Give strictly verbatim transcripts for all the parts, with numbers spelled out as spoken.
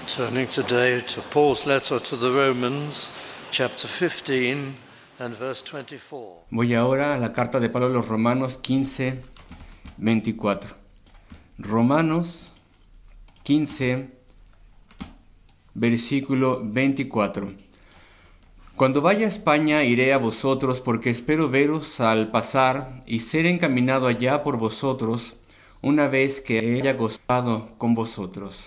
Turning today to Paul's letter to the Romans, chapter fifteen and verse twenty-four. Voy ahora a la carta de Pablo a los Romanos quince, veinticuatro. Romanos quince, versículo veinticuatro. Cuando vaya a España iré a vosotros, porque espero veros al pasar y ser encaminado allá por vosotros, una vez que haya gozado con vosotros.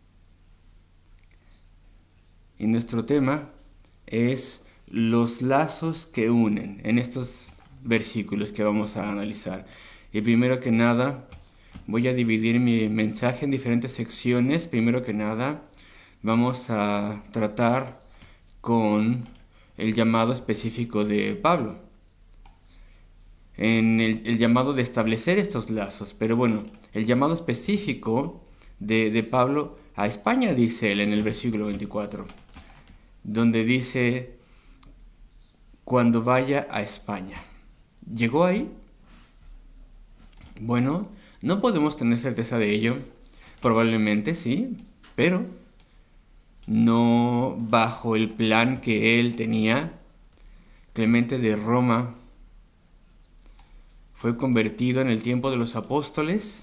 Y nuestro tema es los lazos que unen en estos versículos que vamos a analizar. Y primero que nada, voy a dividir mi mensaje en diferentes secciones. Primero que nada, vamos a tratar con el llamado específico de Pablo, en el, el llamado de establecer estos lazos. Pero bueno, el llamado específico de, de Pablo a España, dice él en el versículo veinticuatro, donde dice, cuando vaya a España. ¿Llegó ahí? Bueno, no podemos tener certeza de ello. Probablemente sí, pero no bajo el plan que él tenía. Clemente de Roma fue convertido en el tiempo de los apóstoles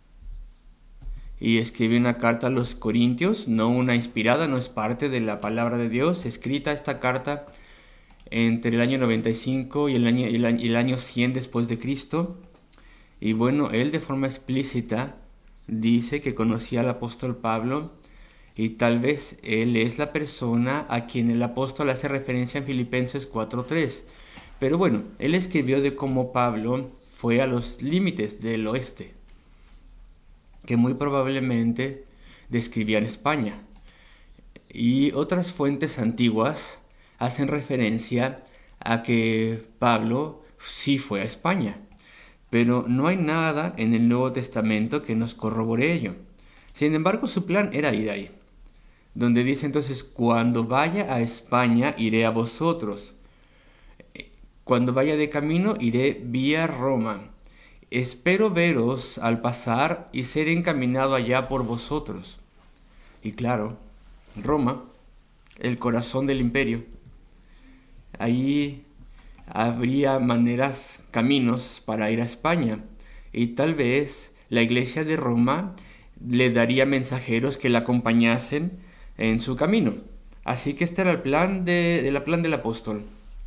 y escribió una carta a los Corintios, no una inspirada, no es parte de la palabra de Dios, escrita esta carta entre el año noventa y cinco y el año, y el año, y el año cien después de Cristo. Y bueno, él de forma explícita dice que conocía al apóstol Pablo, y tal vez él es la persona a quien el apóstol hace referencia en Filipenses cuatro tres. Pero bueno, él escribió de cómo Pablo fue a los límites del oeste, que muy probablemente describían España. Y otras fuentes antiguas hacen referencia a que Pablo sí fue a España, pero no hay nada en el Nuevo Testamento que nos corrobore ello. Sin embargo, su plan era ir ahí, donde dice entonces, cuando vaya a España iré a vosotros. Cuando vaya de camino iré vía Roma. Espero veros al pasar y ser encaminado allá por vosotros. Y claro, Roma, el corazón del imperio. Ahí habría maneras, caminos para ir a España. Y tal vez la iglesia de Roma le daría mensajeros que la acompañasen en su camino. Así que este era el plan, de, el plan del apóstol.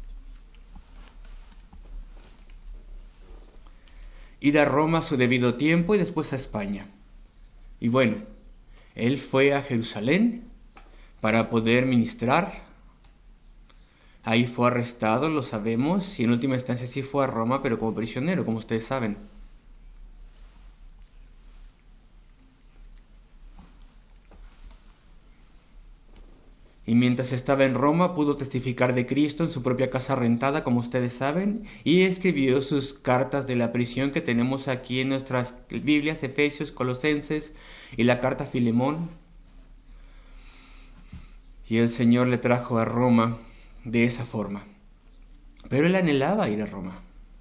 Ir a Roma a su debido tiempo y después a España. Y bueno, él fue a Jerusalén para poder ministrar. Ahí fue arrestado, lo sabemos, y en última instancia sí fue a Roma, pero como prisionero, como ustedes saben. Y mientras estaba en Roma pudo testificar de Cristo en su propia casa rentada, como ustedes saben, y escribió sus cartas de la prisión que tenemos aquí en nuestras Biblias, Efesios, Colosenses y la carta a Filemón. Y el Señor le trajo a Roma de esa forma. Pero él anhelaba ir a Roma,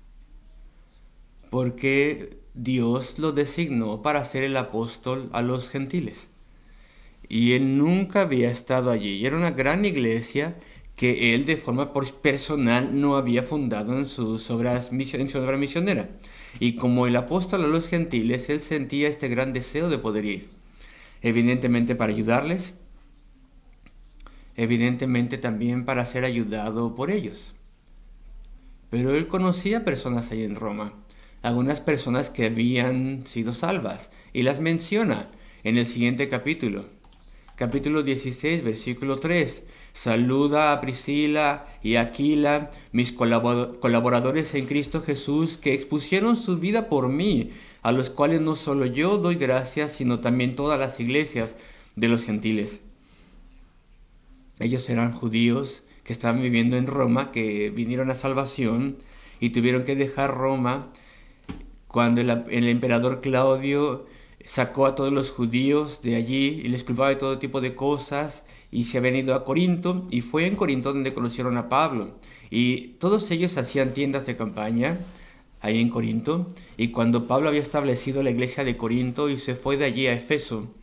porque Dios lo designó para ser el apóstol a los gentiles. Y él nunca había estado allí. Y era una gran iglesia que él de forma personal no había fundado en, sus obras, en su obra misionera. Y como el apóstol a los gentiles, él sentía este gran deseo de poder ir. Evidentemente para ayudarles. Evidentemente también para ser ayudado por ellos. Pero él conocía personas ahí en Roma. Algunas personas que habían sido salvas. Y las menciona en el siguiente capítulo. Capítulo dieciséis, versículo tres. Saluda a Priscila y Aquila, mis colaboradores en Cristo Jesús, que expusieron su vida por mí, a los cuales no solo yo doy gracias, sino también todas las iglesias de los gentiles. Ellos eran judíos que estaban viviendo en Roma, que vinieron a salvación y tuvieron que dejar Roma cuando el, el emperador Claudio sacó a todos los judíos de allí y les culpaba de todo tipo de cosas, y se habían ido a Corinto, y fue en Corinto donde conocieron a Pablo. Y todos ellos hacían tiendas de campaña ahí en Corinto, y cuando Pablo había establecido la iglesia de Corinto y se fue de allí a Efeso,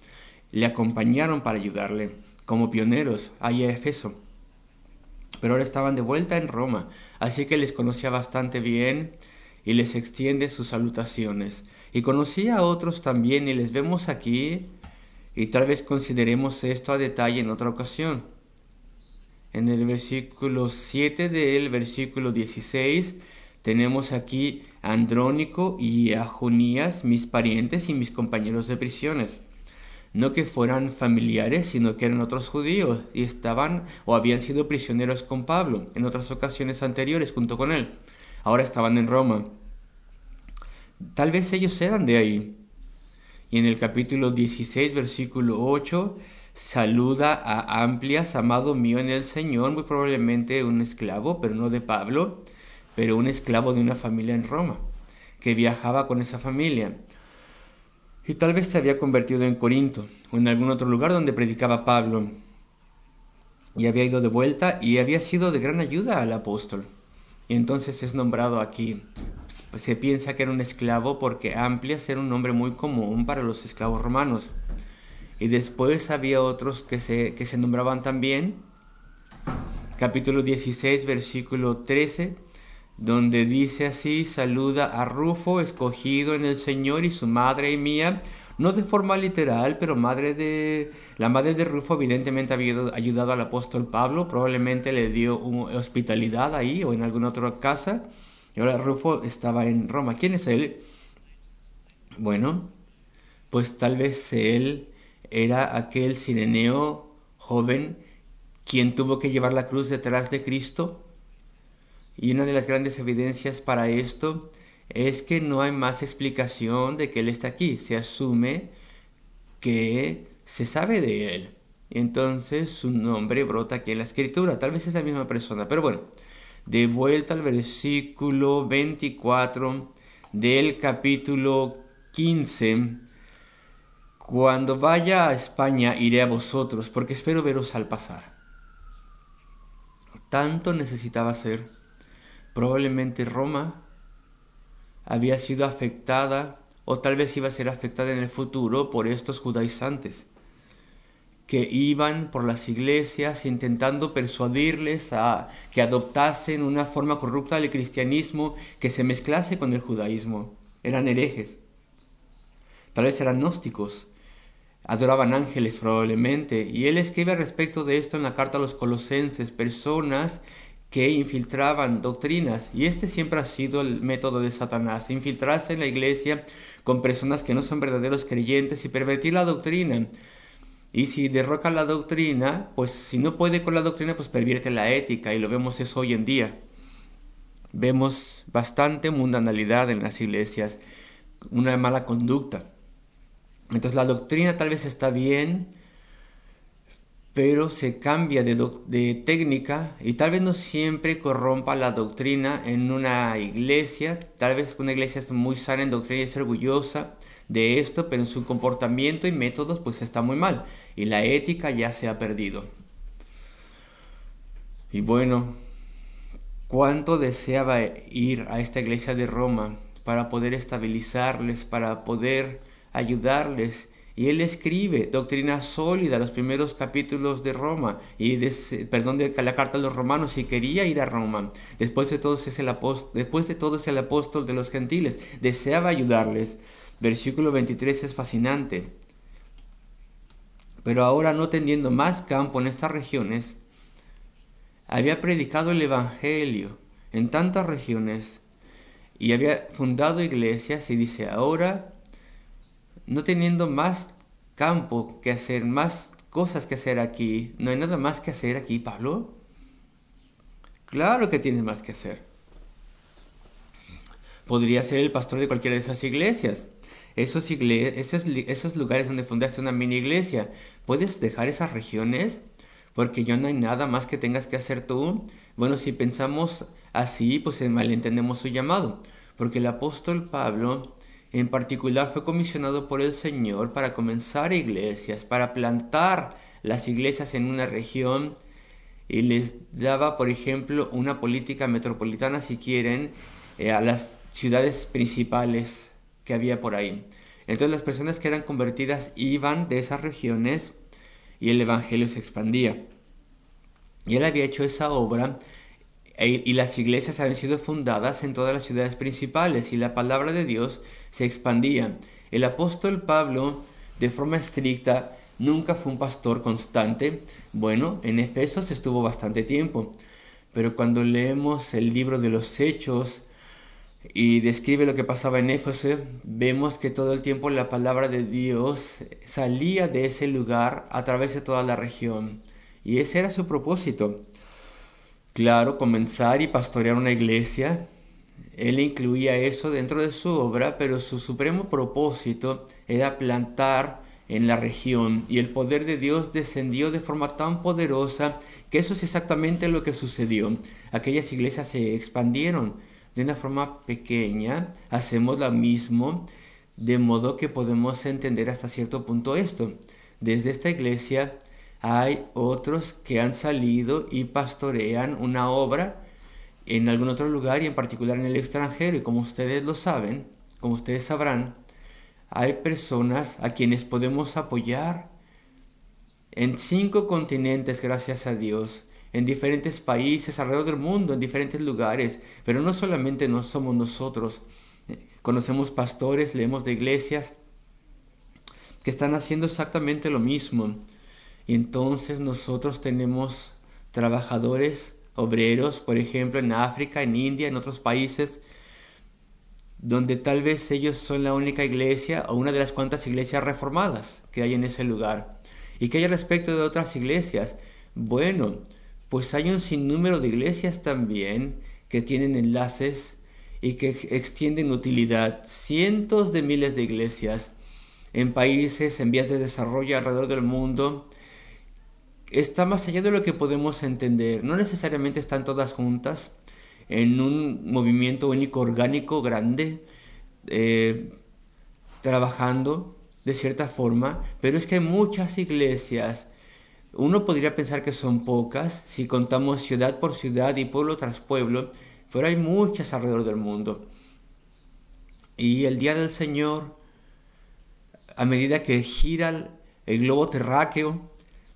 le acompañaron para ayudarle, como pioneros, allá a Éfeso. Pero ahora estaban de vuelta en Roma, así que les conocía bastante bien y les extiende sus salutaciones. Y conocía a otros también y les vemos aquí, y tal vez consideremos esto a detalle en otra ocasión. En el versículo siete del versículo dieciséis tenemos aquí a Andrónico y a Junías, mis parientes y mis compañeros de prisiones. No que fueran familiares, sino que eran otros judíos y estaban o habían sido prisioneros con Pablo en otras ocasiones anteriores junto con él. Ahora estaban en Roma. Tal vez ellos eran de ahí. Y en el capítulo dieciséis, versículo ocho, saluda a Amplias, amado mío en el Señor, muy probablemente un esclavo, pero no de Pablo, pero un esclavo de una familia en Roma, que viajaba con esa familia. Y tal vez se había convertido en Corinto o en algún otro lugar donde predicaba Pablo. Y había ido de vuelta y había sido de gran ayuda al apóstol. Y entonces es nombrado aquí. Se piensa que era un esclavo porque Amplias era un nombre muy común para los esclavos romanos. Y después había otros que se, que se nombraban también. Capítulo dieciséis, versículo trece, donde dice así: saluda a Rufo, escogido en el Señor, y su madre y mía. No de forma literal, pero madre de la madre de Rufo evidentemente había ayudado al apóstol Pablo, probablemente le dio una hospitalidad ahí o en alguna otra casa. Y ahora Rufo estaba en Roma. ¿Quién es él? Bueno, pues tal vez él era aquel cireneo joven quien tuvo que llevar la cruz detrás de Cristo. Y una de las grandes evidencias para esto es que no hay más explicación de que Él está aquí. Se asume que se sabe de Él. Entonces su nombre brota aquí en la Escritura. Tal vez es la misma persona. Pero bueno, de vuelta al versículo veinticuatro del capítulo quince. Cuando vaya a España iré a vosotros, porque espero veros al pasar. Tanto necesitaba ser. Probablemente Roma había sido afectada o tal vez iba a ser afectada en el futuro por estos judaizantes que iban por las iglesias intentando persuadirles a que adoptasen una forma corrupta del cristianismo que se mezclase con el judaísmo. Eran herejes, tal vez eran gnósticos, adoraban ángeles probablemente, y él escribe respecto de esto en la carta a los Colosenses: personas que infiltraban doctrinas, y este siempre ha sido el método de Satanás: infiltrarse en la iglesia con personas que no son verdaderos creyentes y pervertir la doctrina. Y si derroca la doctrina, pues si no puede con la doctrina, pues pervierte la ética, y lo vemos eso hoy en día. Vemos bastante mundanalidad en las iglesias, una mala conducta. Entonces la doctrina tal vez está bien, pero se cambia de, do- de técnica y tal vez no siempre corrompa la doctrina en una iglesia. Tal vez una iglesia es muy sana en doctrina y es orgullosa de esto, pero en su comportamiento y métodos pues está muy mal y la ética ya se ha perdido. Y bueno, cuánto deseaba ir a esta iglesia de Roma para poder estabilizarles, para poder ayudarles. Y él escribe doctrina sólida, los primeros capítulos de Roma, y de, perdón, de la carta a los romanos, y quería ir a Roma. Después de todo es el apóstol, después de todo es el apóstol de los gentiles, deseaba ayudarles. Versículo veintitrés es fascinante. Pero ahora, no teniendo más campo en estas regiones, había predicado el evangelio en tantas regiones y había fundado iglesias, y dice: ahora, no teniendo más campo que hacer, más cosas que hacer aquí, ¿no hay nada más que hacer aquí, Pablo? Claro que tienes más que hacer. Podría ser el pastor de cualquiera de esas iglesias. Esos, igle- esos, esos lugares donde fundaste una mini iglesia. ¿Puedes dejar esas regiones? Porque ya no hay nada más que tengas que hacer tú. Bueno, si pensamos así, pues malentendemos su llamado. Porque el apóstol Pablo en particular fue comisionado por el Señor para comenzar iglesias, para plantar las iglesias en una región, y les daba, por ejemplo, una política metropolitana, si quieren, eh, a las ciudades principales que había por ahí. Entonces las personas que eran convertidas iban de esas regiones y el evangelio se expandía. Y él había hecho esa obra y las iglesias habían sido fundadas en todas las ciudades principales y la palabra de Dios se expandía. El apóstol Pablo, de forma estricta, nunca fue un pastor constante. Bueno, en Efesos estuvo bastante tiempo, pero cuando leemos el libro de los Hechos y describe lo que pasaba en Éfeso, vemos que todo el tiempo la palabra de Dios salía de ese lugar a través de toda la región. Y ese era su propósito. Claro, comenzar y pastorear una iglesia. Él incluía eso dentro de su obra, pero su supremo propósito era plantar en la región. Y el poder de Dios descendió de forma tan poderosa que eso es exactamente lo que sucedió. Aquellas iglesias se expandieron de una forma pequeña. Hacemos lo mismo, de modo que podemos entender hasta cierto punto esto. Desde esta iglesia hay otros que han salido y pastorean una obra en algún otro lugar y en particular en el extranjero. Y como ustedes lo saben, como ustedes sabrán, hay personas a quienes podemos apoyar en cinco continentes, gracias a Dios, en diferentes países alrededor del mundo, en diferentes lugares. Pero no solamente no somos nosotros. Conocemos pastores, leemos de iglesias que están haciendo exactamente lo mismo. Y entonces nosotros tenemos trabajadores, obreros, por ejemplo, en África, en India, en otros países, donde tal vez ellos son la única iglesia o una de las cuantas iglesias reformadas que hay en ese lugar. ¿Y qué hay respecto de otras iglesias? Bueno, pues hay un sinnúmero de iglesias también que tienen enlaces y que extienden utilidad. Cientos de miles de iglesias en países en vías de desarrollo alrededor del mundo. Está más allá de lo que podemos entender. No necesariamente están todas juntas en un movimiento único, orgánico, grande, eh, trabajando de cierta forma, pero es que hay muchas iglesias. Uno podría pensar que son pocas si contamos ciudad por ciudad y pueblo tras pueblo, pero hay muchas alrededor del mundo. Y el día del Señor, a medida que gira el globo terráqueo,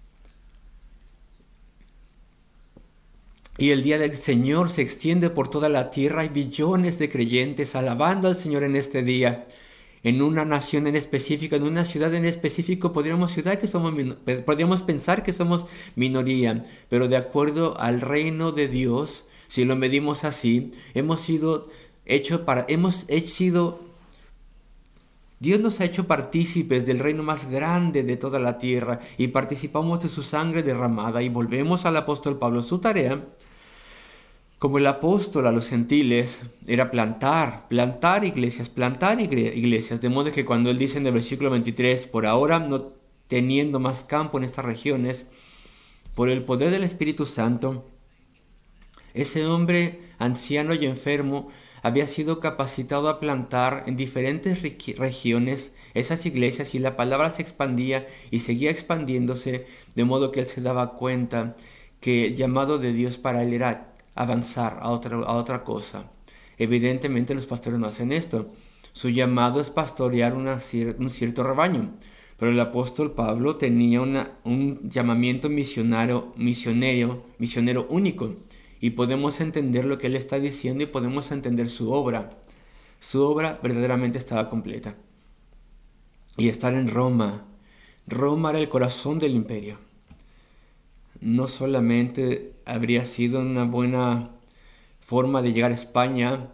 y el día del Señor se extiende por toda la tierra, hay billones de creyentes alabando al Señor en este día. En una nación en específico, en una ciudad en específico, podríamos, ciudad que somos, podríamos pensar que somos minoría, pero de acuerdo al reino de Dios, si lo medimos así, hemos sido hecho para, hemos sido, Dios nos ha hecho partícipes del reino más grande de toda la tierra y participamos de su sangre derramada. Y volvemos al apóstol Pablo. Su tarea como el apóstol a los gentiles era plantar, plantar iglesias, plantar iglesias, de modo que cuando él dice en el versículo veintitrés, por ahora no teniendo más campo en estas regiones, por el poder del Espíritu Santo, ese hombre anciano y enfermo había sido capacitado a plantar en diferentes regiones esas iglesias y la palabra se expandía y seguía expandiéndose, de modo que él se daba cuenta que el llamado de Dios para él era avanzar a otra, a otra cosa. Evidentemente los pastores no hacen esto. Su llamado es pastorear una, un cierto rebaño. Pero el apóstol Pablo tenía una, un llamamiento misionario, misionero, misionero único. Y podemos entender lo que él está diciendo y podemos entender su obra. Su obra verdaderamente estaba completa. Y estar en Roma. Roma era el corazón del imperio. No solamente habría sido una buena forma de llegar a España,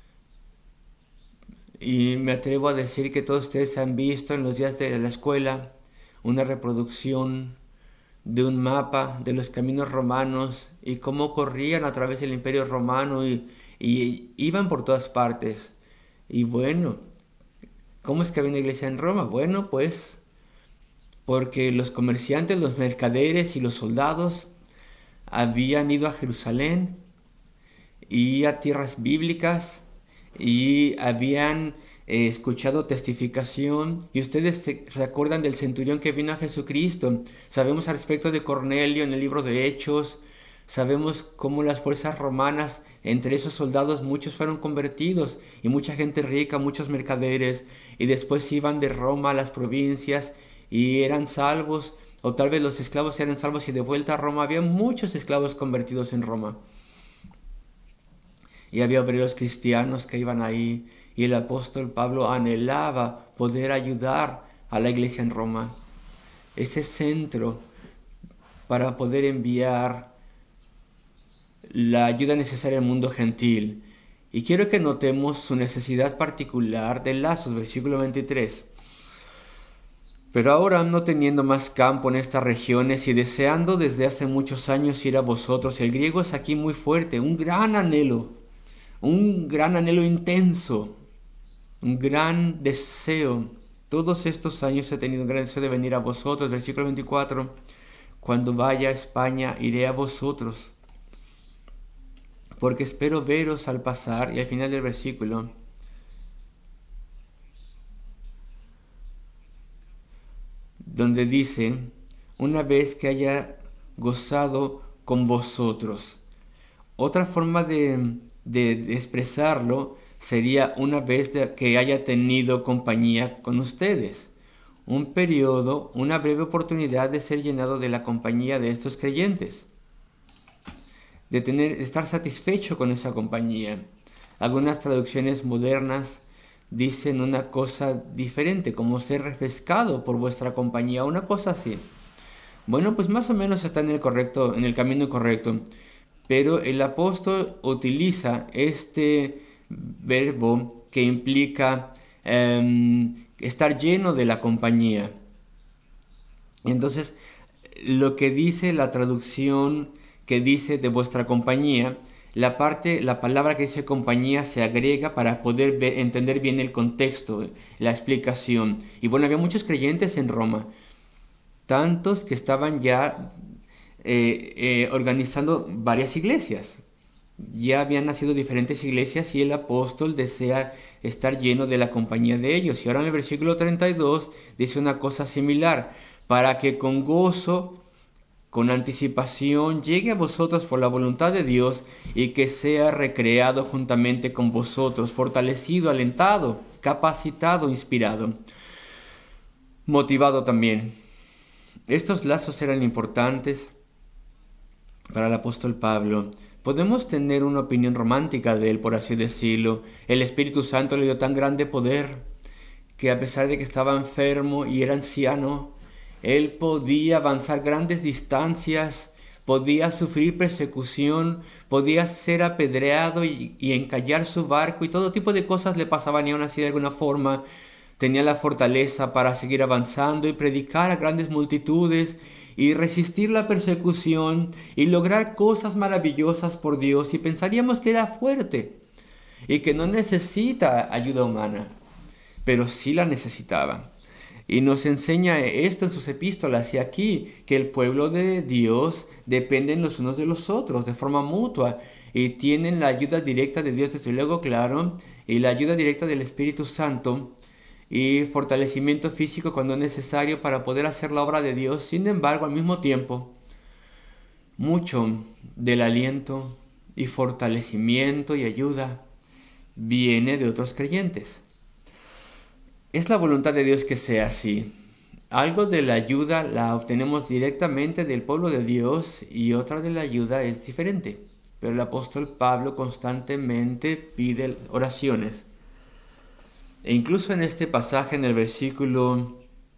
y me atrevo a decir que todos ustedes han visto en los días de la escuela una reproducción de un mapa de los caminos romanos y cómo corrían a través del imperio romano y, y iban por todas partes. Y bueno, ¿cómo es que había una iglesia en Roma? Bueno, pues porque los comerciantes, los mercaderes y los soldados habían ido a Jerusalén y a tierras bíblicas y habían eh, escuchado testificación. Y ustedes se, se acuerdan del centurión que vino a Jesucristo. Sabemos al respecto de Cornelio en el libro de Hechos. Sabemos cómo las fuerzas romanas Entre esos soldados muchos fueron convertidos y mucha gente rica, muchos mercaderes, y después iban de Roma a las provincias y eran salvos, o tal vez los esclavos eran salvos y de vuelta a Roma. Había muchos esclavos convertidos en Roma. Y había obreros cristianos que iban ahí, y el apóstol Pablo anhelaba poder ayudar a la iglesia en Roma, ese centro para poder enviar la ayuda necesaria al mundo gentil. Y quiero que notemos su necesidad particular de lazos, versículo veintitrés. Pero ahora, no teniendo más campo en estas regiones y deseando desde hace muchos años ir a vosotros, el griego es aquí muy fuerte, un gran anhelo, un gran anhelo intenso, un gran deseo. Todos estos años he tenido un gran deseo de venir a vosotros, versículo veinticuatro. Cuando vaya a España, iré a vosotros, porque espero veros al pasar. Y al final del versículo, donde dice, una vez que haya gozado con vosotros. Otra forma de, de, de expresarlo sería una vez de que haya tenido compañía con ustedes. Un periodo, una breve oportunidad de ser llenado de la compañía de estos creyentes. De, tener, de estar satisfecho con esa compañía. Algunas traducciones modernas dicen una cosa diferente, como ser refrescado por vuestra compañía, una cosa así. Bueno, pues más o menos está en el correcto, en el camino correcto. Pero el apóstol utiliza este verbo que implica eh, estar lleno de la compañía. Entonces, lo que dice la traducción que dice de vuestra compañía, la parte, la palabra que dice compañía se agrega para poder ver, entender bien el contexto, la explicación. Y bueno, había muchos creyentes en Roma, tantos que estaban ya eh, eh, organizando varias iglesias. Ya habían nacido diferentes iglesias y el apóstol desea estar lleno de la compañía de ellos. Y ahora en el versículo treinta y dos dice una cosa similar, para que con gozo, con anticipación, llegue a vosotros por la voluntad de Dios y que sea recreado juntamente con vosotros, fortalecido, alentado, capacitado, inspirado, motivado también. Estos lazos eran importantes para el apóstol Pablo. Podemos tener una opinión romántica de él, por así decirlo. El Espíritu Santo le dio tan grande poder que a pesar de que estaba enfermo y era anciano, él podía avanzar grandes distancias, podía sufrir persecución, podía ser apedreado y, y encallar su barco y todo tipo de cosas le pasaban y aún así de alguna forma tenía la fortaleza para seguir avanzando y predicar a grandes multitudes y resistir la persecución y lograr cosas maravillosas por Dios, y pensaríamos que era fuerte y que no necesita ayuda humana, pero sí la necesitaba. Y nos enseña esto en sus epístolas y aquí, que el pueblo de Dios dependen los unos de los otros de forma mutua y tienen la ayuda directa de Dios, desde luego, claro, y la ayuda directa del Espíritu Santo y fortalecimiento físico cuando es necesario para poder hacer la obra de Dios. Sin embargo, al mismo tiempo, mucho del aliento y fortalecimiento y ayuda viene de otros creyentes. Es la voluntad de Dios que sea así. Algo de la ayuda la obtenemos directamente del pueblo de Dios y otra de la ayuda es diferente. Pero el apóstol Pablo constantemente pide oraciones. E incluso en este pasaje, en el versículo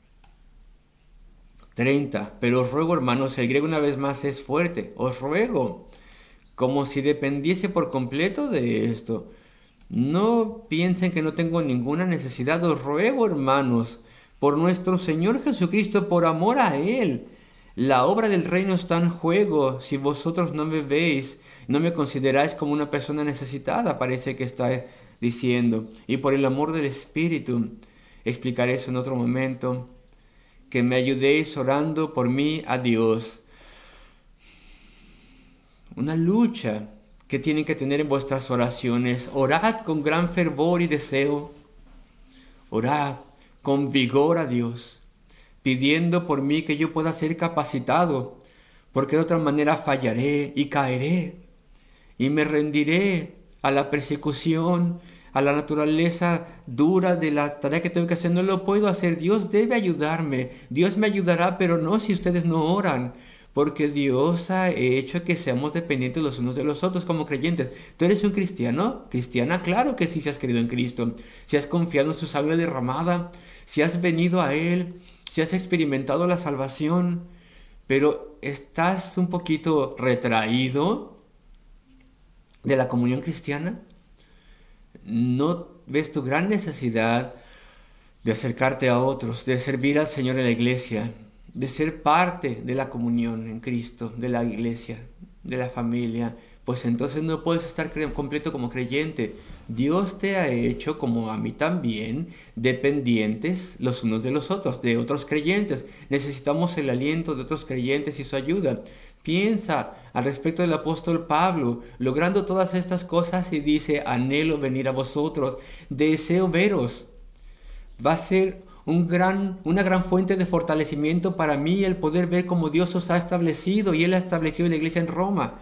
treinta, pero os ruego, hermanos, el griego una vez más es fuerte, os ruego, como si dependiese por completo de esto. No piensen que no tengo ninguna necesidad, os ruego, hermanos, por nuestro Señor Jesucristo, por amor a Él. La obra del reino está en juego. Si vosotros no me veis, no me consideráis como una persona necesitada, parece que está diciendo. Y por el amor del Espíritu, explicaré eso en otro momento, que me ayudéis orando por mí a Dios. Una lucha que tienen que tener en vuestras oraciones. Orad con gran fervor y deseo. Orad con vigor a Dios, pidiendo por mí que yo pueda ser capacitado, porque de otra manera fallaré y caeré. y me rendiré a la persecución, a la naturaleza dura de la tarea que tengo que hacer. No lo puedo hacer. Dios debe ayudarme. Dios me ayudará, pero no si ustedes no oran. Porque Dios ha hecho que seamos dependientes los unos de los otros como creyentes. ¿Tú eres un cristiano? ¿Cristiana? Claro que sí, si has creído en Cristo. Si has confiado en su sangre derramada. Si has venido a Él. Si has experimentado la salvación. Pero estás un poquito retraído de la comunión cristiana. ¿No ves tu gran necesidad de acercarte a otros, de servir al Señor en la iglesia, de ser parte de la comunión en Cristo, de la iglesia, de la familia? Pues entonces no puedes estar completo como creyente. Dios te ha hecho, como a mí también, dependientes los unos de los otros, de otros creyentes. Necesitamos el aliento de otros creyentes y su ayuda. Piensa al respecto del apóstol Pablo, logrando todas estas cosas, y dice: anhelo venir a vosotros, deseo veros. Va a ser un gran, una gran fuente de fortalecimiento para mí el poder ver cómo Dios os ha establecido, y Él ha establecido la iglesia en Roma.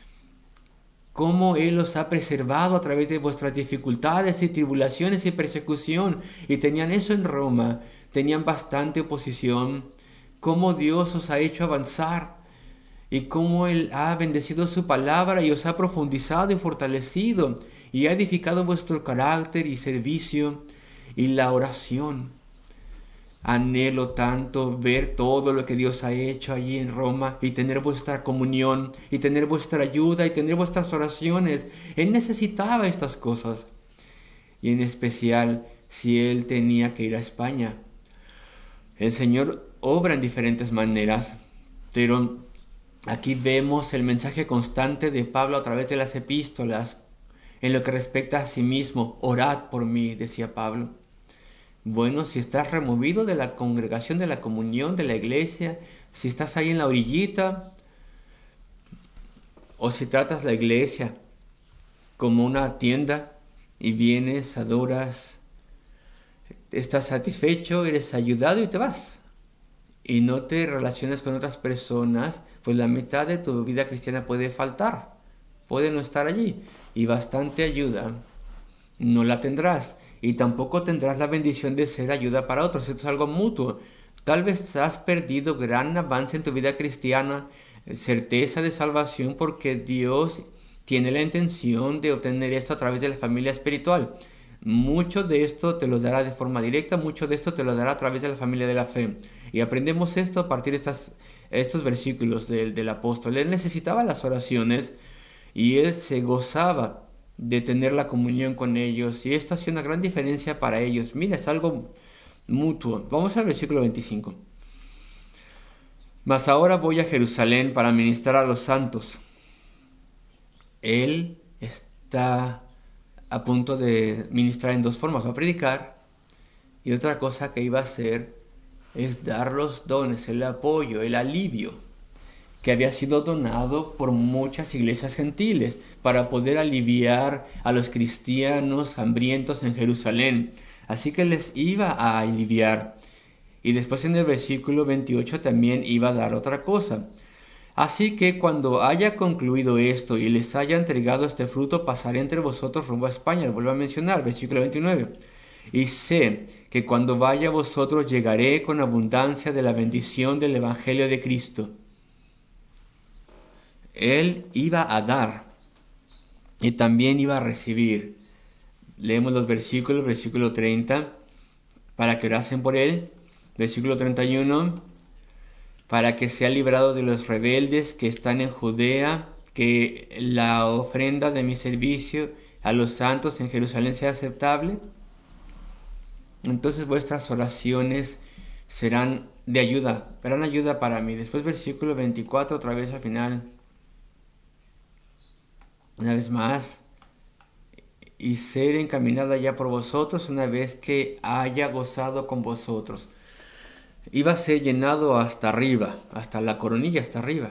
Cómo Él os ha preservado a través de vuestras dificultades y tribulaciones y persecución. Y tenían eso en Roma, tenían bastante oposición. Cómo Dios os ha hecho avanzar. Y cómo Él ha bendecido su palabra y os ha profundizado y fortalecido y ha edificado vuestro carácter y servicio y la oración. Anhelo tanto ver todo lo que Dios ha hecho allí en Roma y tener vuestra comunión y tener vuestra ayuda y tener vuestras oraciones. Él necesitaba estas cosas. Y en especial si Él tenía que ir a España. El Señor obra en diferentes maneras, pero aquí vemos el mensaje constante de Pablo a través de las epístolas en lo que respecta a sí mismo. Orad por mí, decía Pablo. Bueno, si estás removido de la congregación, de la comunión, de la iglesia, si estás ahí en la orillita, o si tratas la iglesia como una tienda y vienes, adoras, estás satisfecho, eres ayudado y te vas, y no te relacionas con otras personas, pues la mitad de tu vida cristiana puede faltar, puede no estar allí, y bastante ayuda no la tendrás, y tampoco tendrás la bendición de ser ayuda para otros. Esto es algo mutuo. Tal vez has perdido gran avance en tu vida cristiana, certeza de salvación, porque Dios tiene la intención de obtener esto a través de la familia espiritual. Mucho de esto te lo dará de forma directa, mucho de esto te lo dará a través de la familia de la fe. Y aprendemos esto a partir de estas, estos versículos del, del apóstol. Él necesitaba las oraciones y él se gozaba de tener la comunión con ellos, y esto hacía una gran diferencia para ellos. Mira, es algo mutuo. Vamos al versículo veinticinco. Mas ahora voy a Jerusalén para ministrar a los santos. Él está a punto de ministrar en dos formas. Va a predicar, y otra cosa que iba a hacer es dar los dones, el apoyo, el alivio que había sido donado por muchas iglesias gentiles para poder aliviar a los cristianos hambrientos en Jerusalén. Así que les iba a aliviar. Y después en el versículo veintiocho también iba a dar otra cosa. Así que cuando haya concluido esto y les haya entregado este fruto, pasaré entre vosotros rumbo a España. Lo vuelvo a mencionar, versículo veintinueve. Y sé que cuando vaya a vosotros llegaré con abundancia de la bendición del Evangelio de Cristo. Él iba a dar y también iba a recibir. Leemos los versículos, versículo treinta, para que orasen por él. Versículo treinta y uno, para que sea librado de los rebeldes que están en Judea, que la ofrenda de mi servicio a los santos en Jerusalén sea aceptable. Entonces vuestras oraciones serán de ayuda, serán ayuda para mí. Después versículo veinticuatro, otra vez al final. Una vez más, y ser encaminada ya por vosotros una vez que haya gozado con vosotros. Iba a ser llenado hasta arriba, hasta la coronilla, hasta arriba,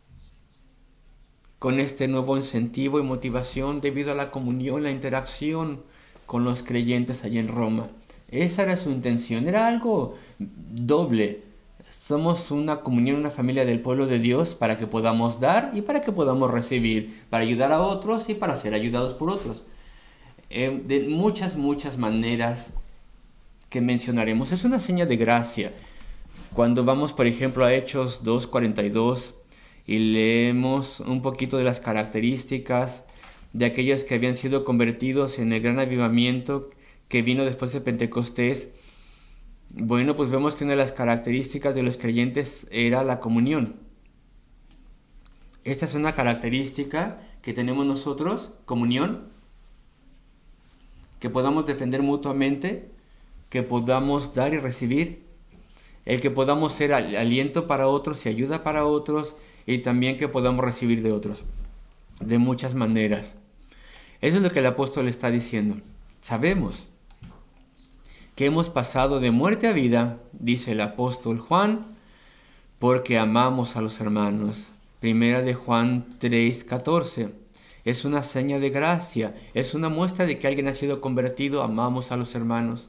con este nuevo incentivo y motivación debido a la comunión, la interacción con los creyentes allá en Roma. Esa era su intención, era algo doble. somos una comunión, una familia del pueblo de Dios para que podamos dar y para que podamos recibir, para ayudar a otros y para ser ayudados por otros. Eh, de muchas, muchas maneras que mencionaremos. Es una seña de gracia. Cuando vamos, por ejemplo, a Hechos dos cuarenta y dos y leemos un poquito de las características de aquellos que habían sido convertidos en el gran avivamiento que vino después de Pentecostés, bueno, pues vemos que una de las características de los creyentes era la comunión. Esta es una característica que tenemos nosotros, comunión, que podamos defender mutuamente, que podamos dar y recibir, el que podamos ser aliento para otros y ayuda para otros, y también que podamos recibir de otros, de muchas maneras. Eso es lo que el apóstol está diciendo. Sabemos que hemos pasado de muerte a vida, dice el apóstol Juan, porque amamos a los hermanos. Primera de Juan tres catorce. Es una seña de gracia, es una muestra de que alguien ha sido convertido, amamos a los hermanos.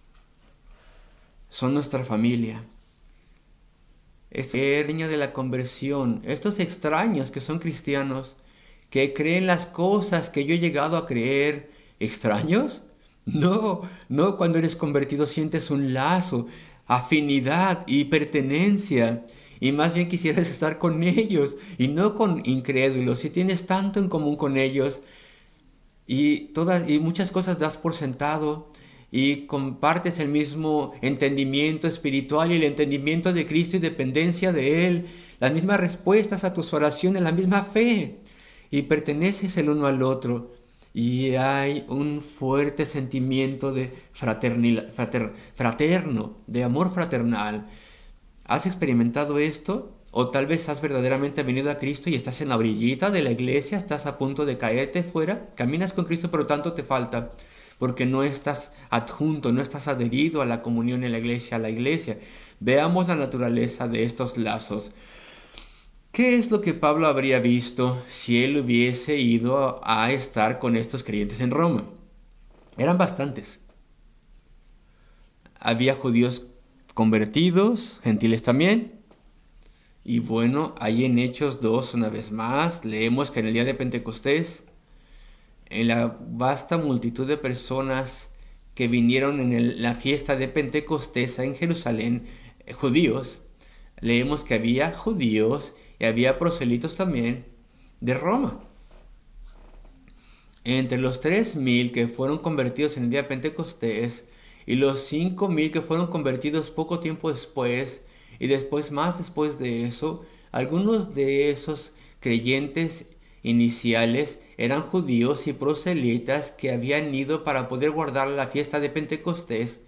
Son nuestra familia. Es el niño de la conversión, estos extraños que son cristianos, que creen las cosas que yo he llegado a creer. ¿Extraños? No, no, cuando eres convertido sientes un lazo, afinidad y pertenencia, y más bien quisieras estar con ellos y no con incrédulos. Si tienes tanto en común con ellos y todas y muchas cosas das por sentado y compartes el mismo entendimiento espiritual y el entendimiento de Cristo y dependencia de Él, las mismas respuestas a tus oraciones, la misma fe, y perteneces el uno al otro. Y hay un fuerte sentimiento de fraternil, frater, fraterno, de amor fraternal. ¿Has experimentado esto? O tal vez has verdaderamente venido a Cristo y estás en la orillita de la iglesia, estás a punto de caerte fuera, caminas con Cristo pero tanto te falta, porque no estás adjunto, no estás adherido a la comunión en la iglesia, a la iglesia. Veamos la naturaleza de estos lazos. ¿Qué es lo que Pablo habría visto si él hubiese ido a estar con estos creyentes en Roma? Eran bastantes. Había judíos convertidos, gentiles también. Y bueno, ahí en Hechos dos, una vez más, leemos que en el día de Pentecostés, en la vasta multitud de personas que vinieron en el, la fiesta de Pentecostés en Jerusalén, eh, judíos, leemos que había judíos y había proselitos también de Roma. Entre los tres mil que fueron convertidos en el día de Pentecostés y los cinco mil que fueron convertidos poco tiempo después y después más después de eso, algunos de esos creyentes iniciales eran judíos y proselitas que habían ido para poder guardar la fiesta de Pentecostés.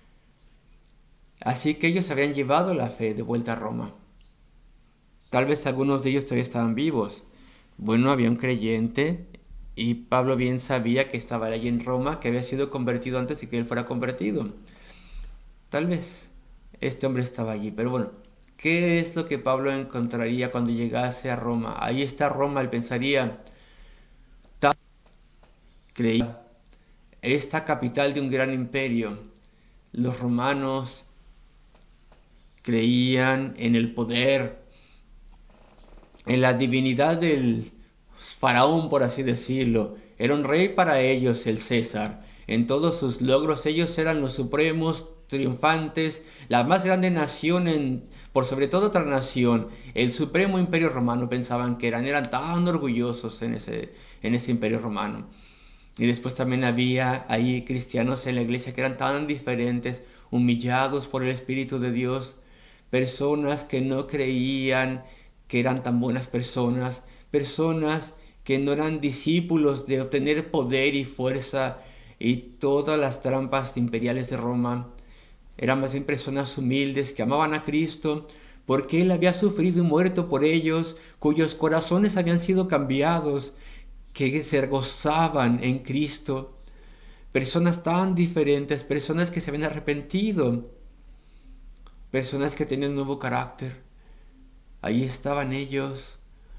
Así que ellos habían llevado la fe de vuelta a Roma. Tal vez algunos de ellos todavía estaban vivos. Bueno, había un creyente y Pablo bien sabía que estaba allí en Roma, que había sido convertido antes de que él fuera convertido. Tal vez este hombre estaba allí, pero bueno, ¿qué es lo que Pablo encontraría cuando llegase a Roma? Ahí está Roma, él pensaría, tal, creía, esta capital de un gran imperio. Los romanos creían en el poder, en la divinidad del faraón, por así decirlo. Era un rey para ellos, el César. En todos sus logros ellos eran los supremos, triunfantes, la más grande nación en, por sobre todo otra nación, el supremo imperio romano pensaban que eran, eran tan orgullosos en ese, en ese imperio romano. Y después también había ahí cristianos en la iglesia que eran tan diferentes, humillados por el Espíritu de Dios, personas que no creían que eran tan buenas personas, personas que no eran discípulos de obtener poder y fuerza y todas las trampas imperiales de Roma. Eran más bien personas humildes que amaban a Cristo porque Él había sufrido y muerto por ellos, cuyos corazones habían sido cambiados, que se gozaban en Cristo. Personas tan diferentes, personas que se habían arrepentido, personas que tenían un nuevo carácter. Ahí estaban ellos.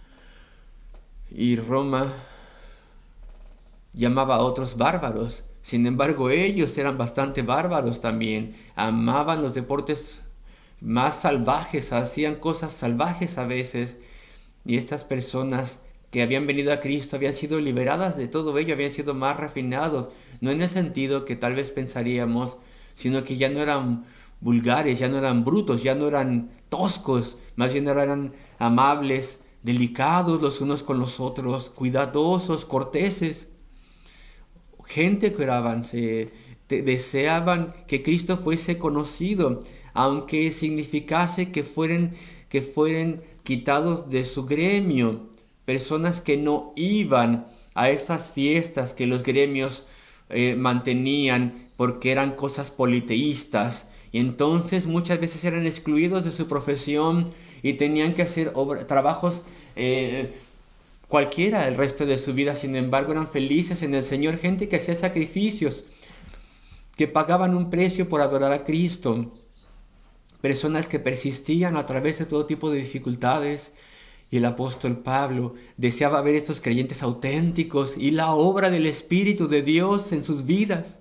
Y Roma llamaba a otros bárbaros. Sin embargo, ellos eran bastante bárbaros también. Amaban los deportes más salvajes, hacían cosas salvajes a veces. Y estas personas que habían venido a Cristo habían sido liberadas de todo ello, habían sido más refinados, no en el sentido que tal vez pensaríamos, sino que ya no eran vulgares, ya no eran brutos, ya no eran toscos, más bien eran amables, delicados los unos con los otros, cuidadosos, corteses. Gente que oraban, se de, deseaban que Cristo fuese conocido, aunque significase que fueran, que fueran quitados de su gremio, personas que no iban a esas fiestas que los gremios eh, mantenían porque eran cosas politeístas, y entonces muchas veces eran excluidos de su profesión y tenían que hacer obra, trabajos eh, cualquiera el resto de su vida. Sin embargo, eran felices en el Señor, gente que hacía sacrificios, que pagaban un precio por adorar a Cristo, personas que persistían a través de todo tipo de dificultades. Y el apóstol Pablo deseaba ver estos creyentes auténticos y la obra del Espíritu de Dios en sus vidas.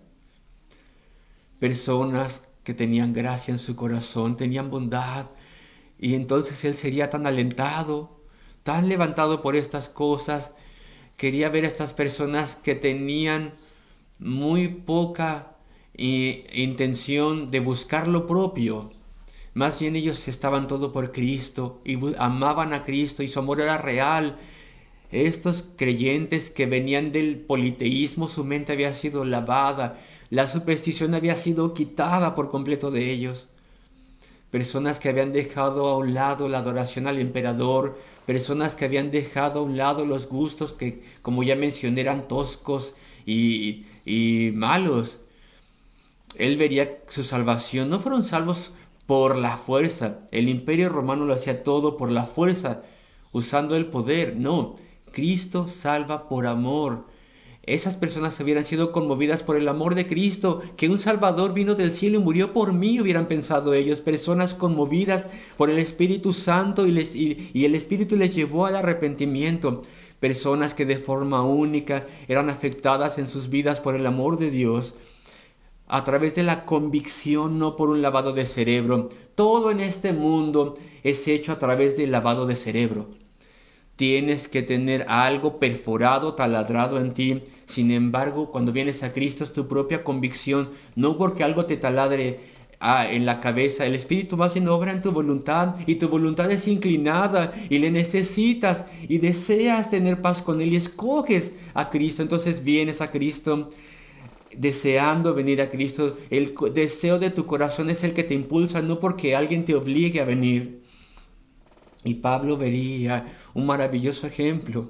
Personas que tenían gracia en su corazón, tenían bondad, y entonces él sería tan alentado, tan levantado por estas cosas. Quería ver a estas personas que tenían muy poca eh, intención de buscar lo propio. Más bien ellos estaban todo por Cristo y amaban a Cristo y su amor era real. Estos creyentes que venían del politeísmo, su mente había sido lavada, la superstición había sido quitada por completo de ellos. Personas que habían dejado a un lado la adoración al emperador, personas que habían dejado a un lado los gustos que, como ya mencioné, eran toscos y, y malos. Él vería su salvación. No fueron salvos por la fuerza. El imperio romano lo hacía todo por la fuerza, usando el poder. No, Cristo salva por amor. Esas personas hubieran sido conmovidas por el amor de Cristo, que un Salvador vino del cielo y murió por mí, hubieran pensado ellos. Personas conmovidas por el Espíritu Santo y, les, y, y el Espíritu les llevó al arrepentimiento. Personas que de forma única eran afectadas en sus vidas por el amor de Dios, a través de la convicción, no por un lavado de cerebro. Todo en este mundo es hecho a través del lavado de cerebro. Tienes que tener algo perforado, taladrado en ti. Sin embargo, cuando vienes a Cristo es tu propia convicción, no porque algo te taladre ah, en la cabeza. El Espíritu va haciendo obra en tu voluntad y tu voluntad es inclinada y le necesitas y deseas tener paz con Él y escoges a Cristo. Entonces vienes a Cristo deseando venir a Cristo. El deseo de tu corazón es el que te impulsa, no porque alguien te obligue a venir. Y Pablo vería un maravilloso ejemplo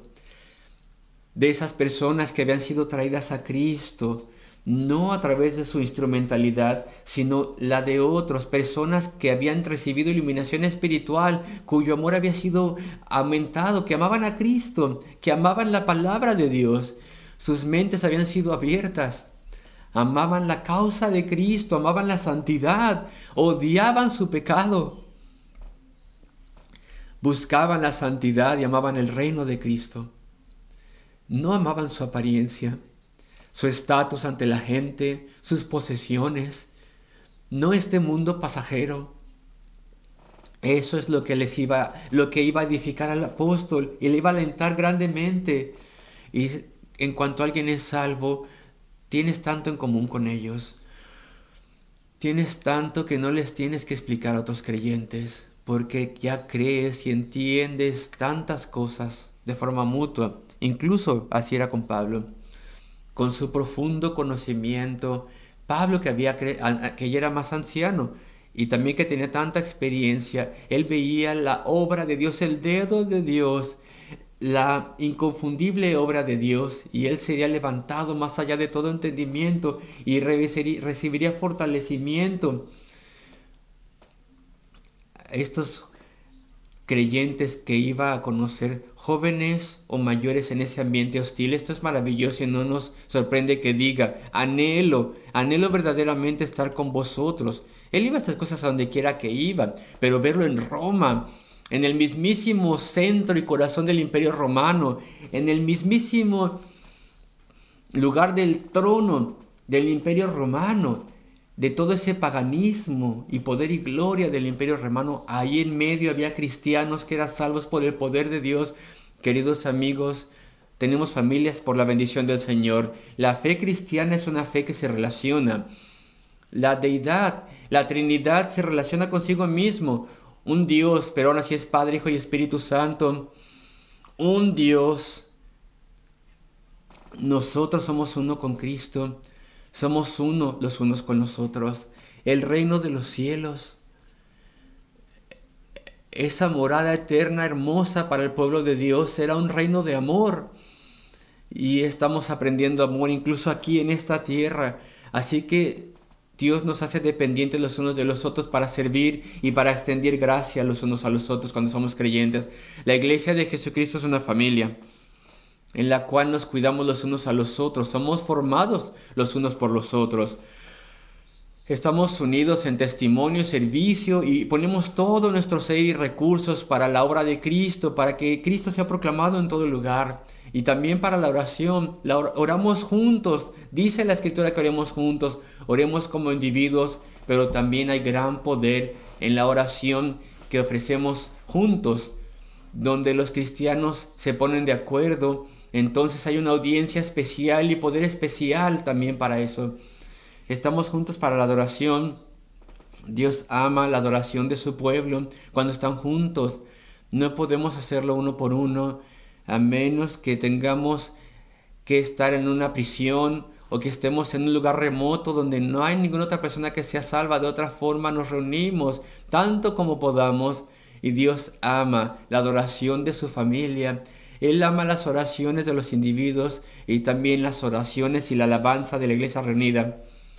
de esas personas que habían sido traídas a Cristo, no a través de su instrumentalidad, sino la de otros, personas que habían recibido iluminación espiritual, cuyo amor había sido aumentado, que amaban a Cristo, que amaban la palabra de Dios. Sus mentes habían sido abiertas, amaban la causa de Cristo, amaban la santidad, odiaban su pecado. Buscaban la santidad y amaban el reino de Cristo. No amaban su apariencia, su estatus ante la gente, sus posesiones, no este mundo pasajero. Eso es lo que les iba, lo que iba a edificar al apóstol y le iba a alentar grandemente. Y en cuanto alguien es salvo, tienes tanto en común con ellos. Tienes tanto que no les tienes que explicar a otros creyentes, porque ya crees y entiendes tantas cosas de forma mutua. Incluso así era con Pablo. Con su profundo conocimiento, Pablo que, había cre- que ya era más anciano y también que tenía tanta experiencia, él veía la obra de Dios, el dedo de Dios, la inconfundible obra de Dios, y él sería levantado más allá de todo entendimiento y recibiría fortalecimiento. Estos creyentes que iba a conocer, jóvenes o mayores en ese ambiente hostil, esto es maravilloso y no nos sorprende que diga, anhelo, anhelo verdaderamente estar con vosotros. Él iba a estas cosas a donde quiera que iba, pero verlo en Roma, en el mismísimo centro y corazón del Imperio Romano, en el mismísimo lugar del trono del Imperio Romano, de todo ese paganismo y poder y gloria del Imperio Romano, ahí en medio había cristianos que eran salvos por el poder de Dios. Queridos amigos, tenemos familias por la bendición del Señor. La fe cristiana es una fe que se relaciona. La deidad, la Trinidad se relaciona consigo mismo. Un Dios, pero aún así es Padre, Hijo y Espíritu Santo. Un Dios. Nosotros somos uno con Cristo. Somos uno los unos con los otros. El reino de los cielos, esa morada eterna, hermosa para el pueblo de Dios, será un reino de amor. Y estamos aprendiendo amor incluso aquí en esta tierra. Así que Dios nos hace dependientes los unos de los otros para servir y para extender gracia los unos a los otros cuando somos creyentes. La iglesia de Jesucristo es una familia en la cual nos cuidamos los unos a los otros. Somos formados los unos por los otros. Estamos unidos en testimonio, servicio y ponemos todo nuestro ser y recursos para la obra de Cristo, para que Cristo sea proclamado en todo lugar. Y también para la oración. La or- oramos juntos. Dice la Escritura que oremos juntos. Oremos como individuos, pero también hay gran poder en la oración que ofrecemos juntos, donde los cristianos se ponen de acuerdo. Entonces hay una audiencia especial y poder especial también para eso. Estamos juntos para la adoración. Dios ama la adoración de su pueblo cuando están juntos. No podemos hacerlo uno por uno, a menos que tengamos que estar en una prisión o que estemos en un lugar remoto donde no hay ninguna otra persona que sea salva. De otra forma nos reunimos tanto como podamos y Dios ama la adoración de su familia. Él ama las oraciones de los individuos y también las oraciones y la alabanza de la iglesia reunida.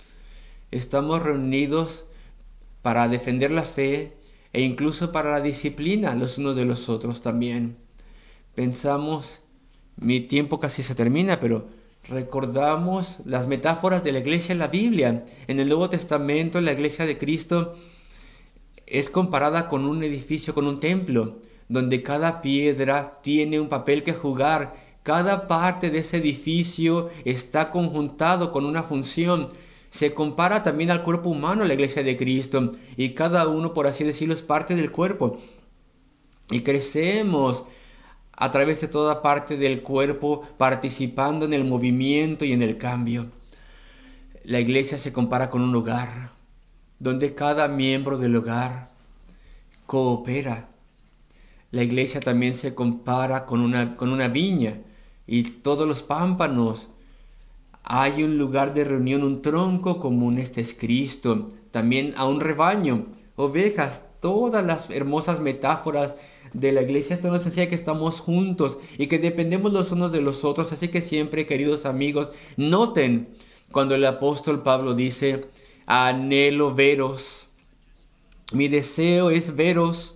Estamos reunidos para defender la fe e incluso para la disciplina los unos de los otros también. Pensamos, mi tiempo casi se termina, pero recordamos las metáforas de la iglesia en la Biblia. En el Nuevo Testamento, la iglesia de Cristo es comparada con un edificio, con un templo, donde cada piedra tiene un papel que jugar. Cada parte de ese edificio está conjuntado con una función. Se compara también al cuerpo humano, la iglesia de Cristo, y cada uno, por así decirlo, es parte del cuerpo. Y crecemos a través de toda parte del cuerpo, participando en el movimiento y en el cambio. La iglesia se compara con un hogar, donde cada miembro del hogar coopera. La iglesia también se compara con una, con una viña y todos los pámpanos. Hay un lugar de reunión, un tronco común, este es Cristo. También a un rebaño, ovejas, todas las hermosas metáforas de la iglesia. Esto nos enseña que estamos juntos y que dependemos los unos de los otros. Así que siempre, queridos amigos, noten cuando el apóstol Pablo dice: anhelo veros, mi deseo es veros.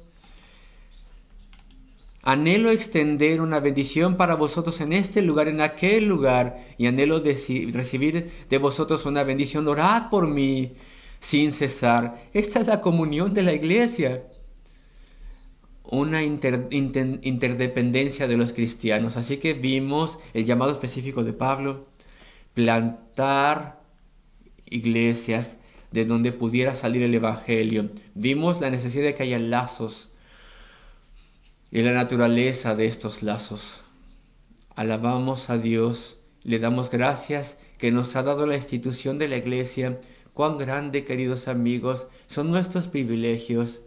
Anhelo extender una bendición para vosotros en este lugar, en aquel lugar, y anhelo de recibir de vosotros una bendición. Orad por mí sin cesar. Esta es la comunión de la iglesia. Una inter, inter, interdependencia de los cristianos. Así que vimos el llamado específico de Pablo: plantar iglesias de donde pudiera salir el evangelio. Vimos la necesidad de que haya lazos y la naturaleza de estos lazos. Alabamos a Dios, le damos gracias que nos ha dado la institución de la iglesia. Cuán grande, queridos amigos, son nuestros privilegios.